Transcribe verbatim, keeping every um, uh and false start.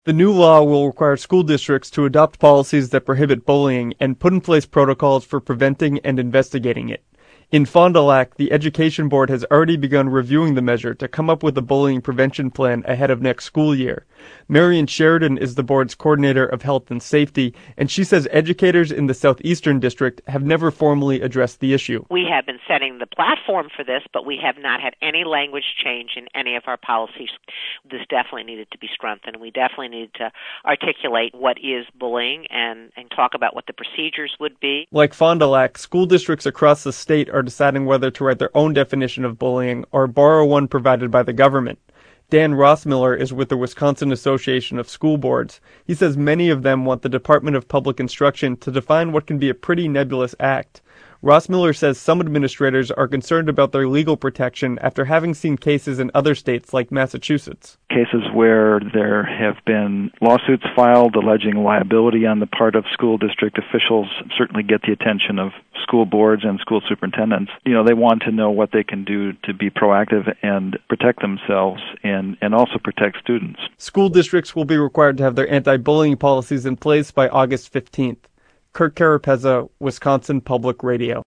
The new law will require school districts to adopt policies that prohibit bullying and put in place protocols for preventing and investigating it. In Fond du Lac, the Education Board has already begun reviewing the measure to come up with a bullying prevention plan ahead of next school year. Marion Sheridan is the board's coordinator of health and safety, and she says educators in the Southeastern District have never formally addressed the issue. We have been setting the platform for this, but we have not had any language change in any of our policies. This definitely needed to be strengthened. We definitely needed to articulate what is bullying and, and talk about what the procedures would be. Like Fond du Lac, school districts across the state are deciding whether to write their own definition of bullying or borrow one provided by the government. Dan Rossmiller is with the Wisconsin Association of School Boards. He says many of them want the Department of Public Instruction to define what can be a pretty nebulous act. Rossmiller says some administrators are concerned about their legal protection after having seen cases in other states like Massachusetts. Cases where there have been lawsuits filed alleging liability on the part of school district officials certainly get the attention of school boards and school superintendents. You know, they want to know what they can do to be proactive and protect themselves and, and also protect students. School districts will be required to have their anti-bullying policies in place by August fifteenth. Kurt Carapezza, Wisconsin Public Radio.